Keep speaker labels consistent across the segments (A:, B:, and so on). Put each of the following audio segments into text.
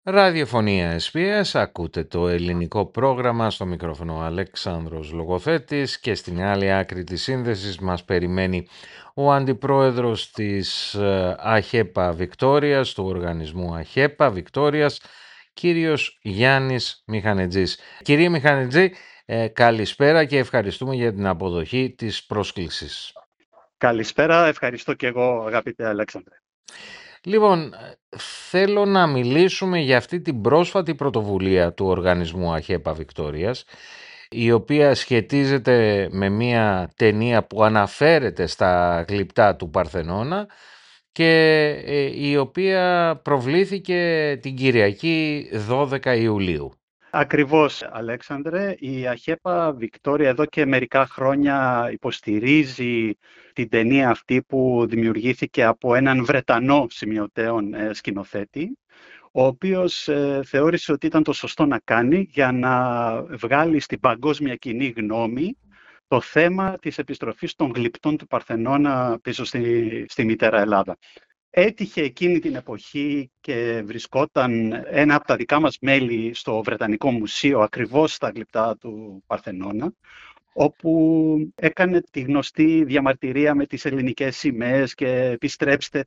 A: Ραδιοφωνία SBS, ακούτε το ελληνικό πρόγραμμα, στο μικρόφωνο Αλέξανδρος Λογοθέτης και στην άλλη άκρη της σύνδεσης μας περιμένει ο αντιπρόεδρος της ΑΧΕΠΑ Βικτόριας, του οργανισμού ΑΧΕΠΑ Βικτόριας, κύριος Γιάννης Μιχανετζής. Κύριε Μιχανετζή, καλησπέρα και ευχαριστούμε για την αποδοχή της πρόσκλησης.
B: Καλησπέρα, ευχαριστώ και εγώ αγαπητέ Αλέξανδρε.
A: Λοιπόν, θέλω να μιλήσουμε για αυτή την πρόσφατη πρωτοβουλία του οργανισμού ΑΧΕΠΑ Βικτόριας, η οποία σχετίζεται με μια ταινία που αναφέρεται στα γλυπτά του Παρθενώνα και η οποία προβλήθηκε την Κυριακή 12 Ιουλίου.
B: Ακριβώς, Αλέξανδρε, η ΑΧΕΠΑ Βικτόρια εδώ και μερικά χρόνια υποστηρίζει την ταινία αυτή που δημιουργήθηκε από έναν Βρετανό σημειωτέων σκηνοθέτη, ο οποίος θεώρησε ότι ήταν το σωστό να κάνει για να βγάλει στην παγκόσμια κοινή γνώμη το θέμα της επιστροφής των γλυπτών του Παρθενώνα πίσω στη μητέρα Ελλάδα. Έτυχε εκείνη την εποχή και βρισκόταν ένα από τα δικά μας μέλη στο Βρετανικό Μουσείο, ακριβώς στα γλυπτά του Παρθενώνα, όπου έκανε τη γνωστή διαμαρτυρία με τις ελληνικές σημαίες και επιστρέψτε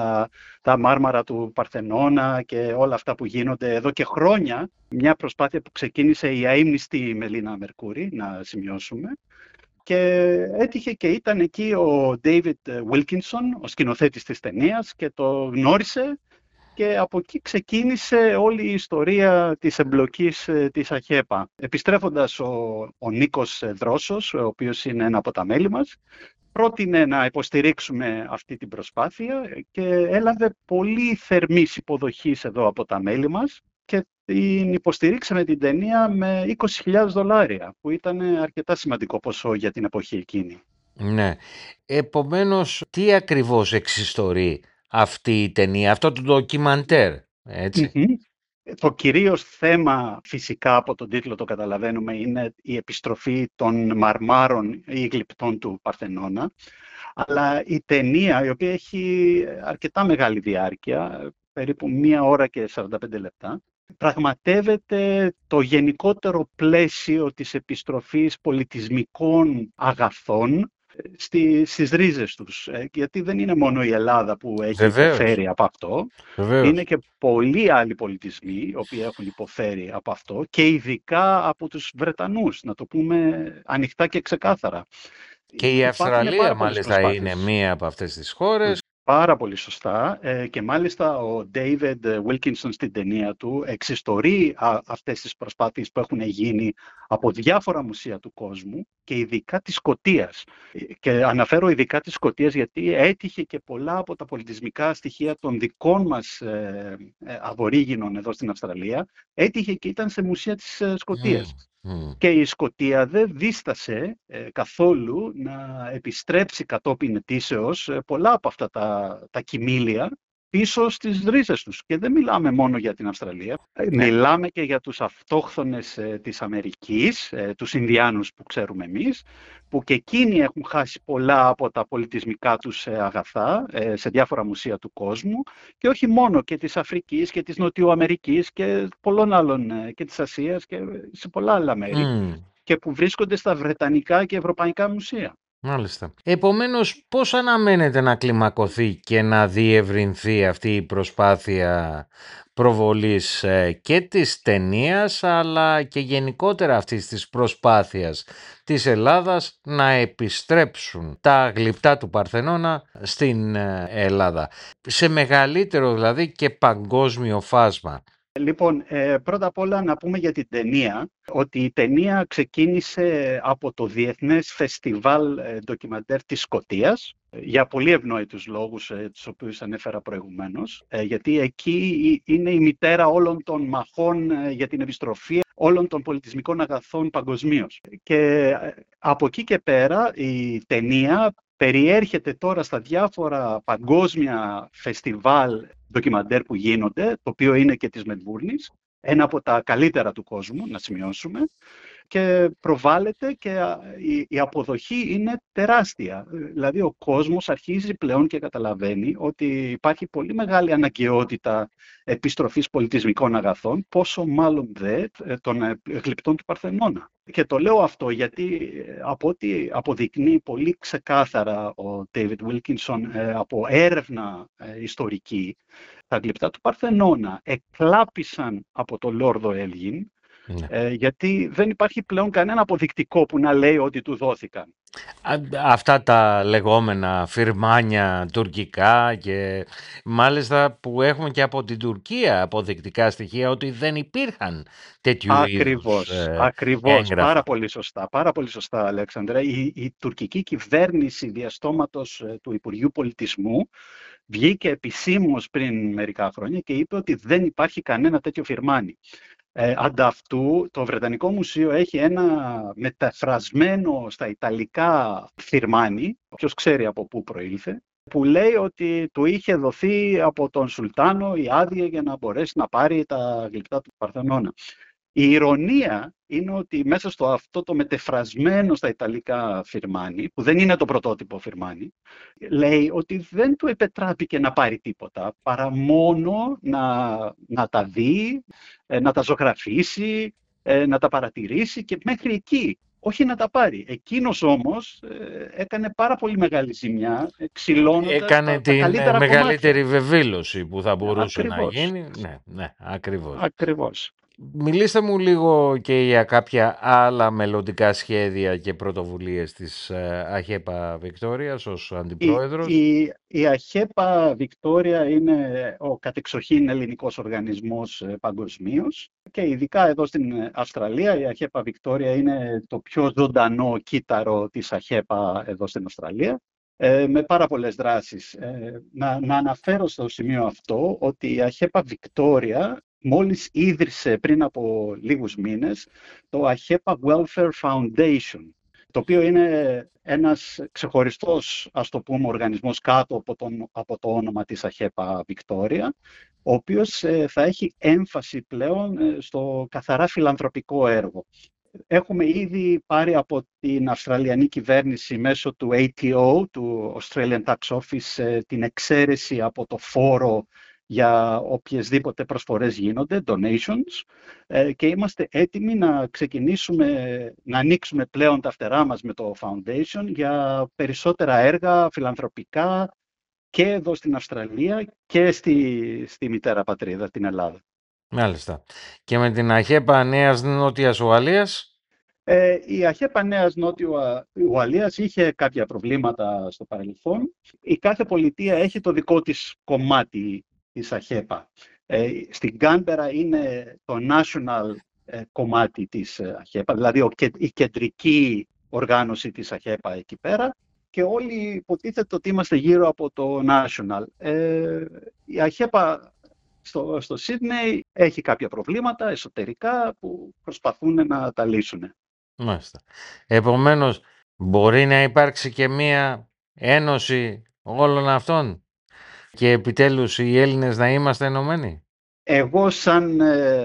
B: τα μάρμαρα του Παρθενώνα και όλα αυτά που γίνονται εδώ και χρόνια. Μια προσπάθεια που ξεκίνησε η αείμνηστη Μελίνα Μερκούρη, να σημειώσουμε. Και έτυχε και ήταν εκεί ο David Wilkinson, ο σκηνοθέτης της ταινίας, και το γνώρισε και από εκεί ξεκίνησε όλη η ιστορία της εμπλοκής της ΑΧΕΠΑ. Επιστρέφοντας ο Νίκος Δρόσος, ο οποίος είναι ένα από τα μέλη μας, πρότεινε να υποστηρίξουμε αυτή την προσπάθεια και έλαβε πολύ θερμής υποδοχής εδώ από τα μέλη μας και την υποστηρίξαμε την ταινία με $20,000, που ήταν αρκετά σημαντικό ποσό για την εποχή εκείνη.
A: Ναι. Επομένως, τι ακριβώς εξιστορεί αυτή η ταινία, αυτό το ντοκιμαντέρ, έτσι?
B: Το κυρίως θέμα, φυσικά από τον τίτλο το καταλαβαίνουμε, είναι η επιστροφή των μαρμάρων ή γλυπτών του Παρθενώνα. Αλλά η ταινία, η οποία έχει αρκετά μεγάλη διάρκεια, περίπου 1 ώρα και 45 λεπτά, πραγματεύεται το γενικότερο πλαίσιο της επιστροφής πολιτισμικών αγαθών στις ρίζες τους. Γιατί δεν είναι μόνο η Ελλάδα που έχει υποφέρει από αυτό.
A: Βεβαίως.
B: Είναι και πολλοί άλλοι πολιτισμοί οι οποίοι έχουν υποφέρει από αυτό και ειδικά από τους Βρετανούς, να το πούμε ανοιχτά και ξεκάθαρα.
A: Και η Αυστραλία μάλιστα είναι μία από αυτές τις χώρες.
B: Πάρα πολύ σωστά και μάλιστα ο David Wilkinson στην ταινία του εξιστορεί αυτές τις προσπάθειες που έχουν γίνει από διάφορα μουσεία του κόσμου και ειδικά της Σκωτίας. Και αναφέρω ειδικά της Σκωτίας γιατί έτυχε και πολλά από τα πολιτισμικά στοιχεία των δικών μας αβορίγινων εδώ στην Αυστραλία, έτυχε και ήταν σε μουσεία της Σκωτίας. Και η Σκωτία δεν δίστασε καθόλου να επιστρέψει κατόπιν ετήσεως πολλά από αυτά τα κοιμήλια πίσω στις ρίζες τους. Και δεν μιλάμε μόνο για την Αυστραλία, μιλάμε και για τους αυτόχθονες της Αμερικής, τους Ινδιάνους που ξέρουμε εμείς, που και εκείνοι έχουν χάσει πολλά από τα πολιτισμικά τους αγαθά σε διάφορα μουσεία του κόσμου και όχι μόνο, και της Αφρικής και της Νοτιοαμερικής και πολλών άλλων και της Ασίας και σε πολλά άλλα μέρη και που βρίσκονται στα βρετανικά και ευρωπαϊκά μουσεία.
A: Μάλιστα. Επομένως, πώς αναμένεται να κλιμακωθεί και να διευρυνθεί αυτή η προσπάθεια προβολής και της ταινίας αλλά και γενικότερα αυτής της προσπάθειας της Ελλάδας να επιστρέψουν τα γλυπτά του Παρθενώνα στην Ελλάδα, σε μεγαλύτερο δηλαδή και παγκόσμιο φάσμα?
B: Λοιπόν, πρώτα απ' όλα να πούμε για την ταινία, ότι η ταινία ξεκίνησε από το Διεθνές Φεστιβάλ Ντοκιμαντέρ της Σκωτίας, για πολύ ευνόητους λόγους, τους οποίους ανέφερα προηγουμένως, γιατί εκεί είναι η μητέρα όλων των μαχών για την επιστροφή όλων των πολιτισμικών αγαθών παγκοσμίως. Και από εκεί και πέρα η ταινία περιέρχεται τώρα στα διάφορα παγκόσμια φεστιβάλ ντοκιμαντέρ που γίνονται, το οποίο είναι και της Μελβούρνης, ένα από τα καλύτερα του κόσμου, να σημειώσουμε, και προβάλλεται και η αποδοχή είναι τεράστια. Δηλαδή ο κόσμος αρχίζει πλέον και καταλαβαίνει ότι υπάρχει πολύ μεγάλη αναγκαιότητα επιστροφής πολιτισμικών αγαθών, πόσο μάλλον δε των γλυπτών του Παρθενώνα. Και το λέω αυτό γιατί από ό,τι αποδεικνύει πολύ ξεκάθαρα ο David Wilkinson από έρευνα ιστορική, τα γλυπτά του Παρθενώνα εκλάπησαν από το Λόρδο Έλγιν, γιατί δεν υπάρχει πλέον κανένα αποδεικτικό που να λέει ότι του δόθηκαν.
A: Αυτά τα λεγόμενα φιρμάνια τουρκικά και μάλιστα που έχουμε και από την Τουρκία αποδεικτικά στοιχεία ότι δεν υπήρχαν τέτοιου είδους
B: Ακριβώς.
A: έγγραφα.
B: Πάρα πολύ σωστά, Αλέξανδρε. Η τουρκική κυβέρνηση διαστόματος του Υπουργείου Πολιτισμού βγήκε επισήμως πριν μερικά χρόνια και είπε ότι δεν υπάρχει κανένα τέτοιο φιρμάνι. Ανταυτού, το Βρετανικό Μουσείο έχει ένα μεταφρασμένο στα Ιταλικά φιρμάνι, όποιος ξέρει από πού προήλθε, που λέει ότι του είχε δοθεί από τον Σουλτάνο η άδεια για να μπορέσει να πάρει τα γλυπτά του Παρθενώνα. Η ηρωνία είναι ότι μέσα στο αυτό το μετεφρασμένο στα Ιταλικά φιρμάνι, που δεν είναι το πρωτότυπο φιρμάνι, λέει ότι δεν του επετράπηκε να πάρει τίποτα, παρά μόνο να τα δει, να τα ζωγραφίσει, να τα παρατηρήσει και μέχρι εκεί, όχι να τα πάρει. Εκείνος όμως έκανε πάρα πολύ μεγάλη ζημιά, ξυλώνοντας τα καλύτερα
A: μεγαλύτερη
B: κομμάτια.
A: βεβήλωση που θα μπορούσε να
B: Ακριβώς.
A: γίνει. Ναι, ακριβώς.
B: Ακριβώς.
A: Μιλήστε μου λίγο και για κάποια άλλα μελλοντικά σχέδια και πρωτοβουλίες της ΑΧΕΠΑ Βικτόριας ως αντιπρόεδρος.
B: Η ΑΧΕΠΑ Βικτόρια είναι ο κατεξοχήν ελληνικός οργανισμός παγκοσμίως και ειδικά εδώ στην Αυστραλία η ΑΧΕΠΑ Βικτόρια είναι το πιο ζωντανό κύτταρο της ΑΧΕΠΑ εδώ στην Αυστραλία, με πάρα πολλές δράσεις. Να αναφέρω στο σημείο αυτό ότι η ΑΧΕΠΑ Βικτόρια μόλις ίδρυσε πριν από λίγους μήνες το ΑΧΕΠΑ Welfare Foundation, το οποίο είναι ένας ξεχωριστός, ας το πούμε, οργανισμός κάτω από το όνομα της ΑΧΕΠΑ Βικτόρια, ο οποίος θα έχει έμφαση πλέον στο καθαρά φιλανθρωπικό έργο. Έχουμε ήδη πάρει από την Αυστραλιανή κυβέρνηση μέσω του ATO, του Australian Tax Office, την εξαίρεση από το φόρο για οποιασδήποτε προσφορές γίνονται, donations, και είμαστε έτοιμοι να ξεκινήσουμε, να ανοίξουμε πλέον τα φτερά μας με το Foundation για περισσότερα έργα φιλανθρωπικά και εδώ στην Αυστραλία και στη μητέρα πατρίδα, την Ελλάδα.
A: Μάλιστα. Και με την ΑΧΕΠΑ Νέας Νότιας Ουαλίας.
B: Η ΑΧΕΠΑ Νέας Νότιου Ουαλίας είχε κάποια προβλήματα στο παρελθόν. Η κάθε πολιτεία έχει το δικό της κομμάτι της ΑΧΕΠΑ. Στην Κάνμπερα είναι το national κομμάτι της ΑΧΕΠΑ, δηλαδή η κεντρική οργάνωση της ΑΧΕΠΑ εκεί πέρα, και όλοι υποτίθεται ότι είμαστε γύρω από το national. Η ΑΧΕΠΑ στο Σίδνεϊ έχει κάποια προβλήματα εσωτερικά που προσπαθούν να τα λύσουν.
A: Μάλιστα. Επομένως, μπορεί να υπάρξει και μία ένωση όλων αυτών και επιτέλους οι Έλληνες να είμαστε ενωμένοι.
B: Εγώ σαν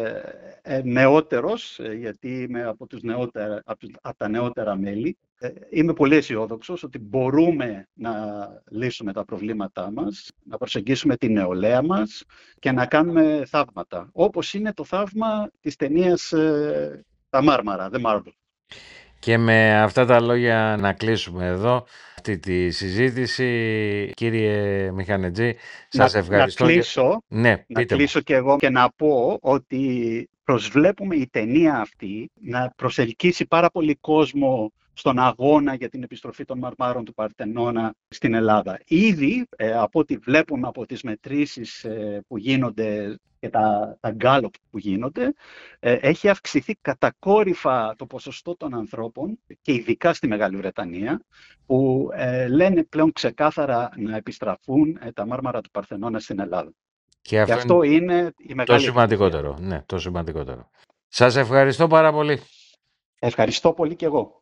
B: νεότερος, γιατί είμαι από τα νεότερα μέλη, είμαι πολύ αισιόδοξος ότι μπορούμε να λύσουμε τα προβλήματά μας, να προσεγγίσουμε την νεολαία μας και να κάνουμε θαύματα. Όπως είναι το θαύμα της ταινίας «Τα Μάρμαρα», The Marble.
A: Και με αυτά τα λόγια να κλείσουμε εδώ αυτή τη συζήτηση. Κύριε Μηχανετζή, σας ευχαριστώ.
B: Να κλείσω και εγώ και να πω ότι προσβλέπουμε η ταινία αυτή να προσελκύσει πάρα πολύ κόσμο στον αγώνα για την επιστροφή των μαρμάρων του Παρθενώνα στην Ελλάδα. Ήδη, από ό,τι βλέπουμε από τις μετρήσεις που γίνονται και τα γκάλοπ που γίνονται, έχει αυξηθεί κατακόρυφα το ποσοστό των ανθρώπων, και ειδικά στη Μεγάλη Βρετανία, που λένε πλέον ξεκάθαρα να επιστραφούν τα μάρμαρα του Παρθενώνα στην Ελλάδα. Και αυτό είναι η μεγάλη
A: το σημαντικότερο. Ναι, το σημαντικότερο. Σας ευχαριστώ πάρα πολύ.
B: Ευχαριστώ πολύ και εγώ.